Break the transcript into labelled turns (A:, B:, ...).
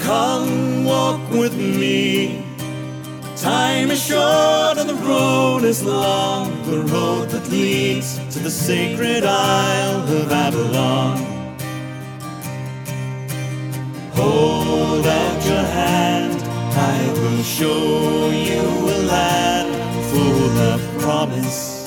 A: Come walk with me. Time is short and the road is long, the road that leads to the sacred Isle of Avalon. Hold out your hand, I will show you a land full of promise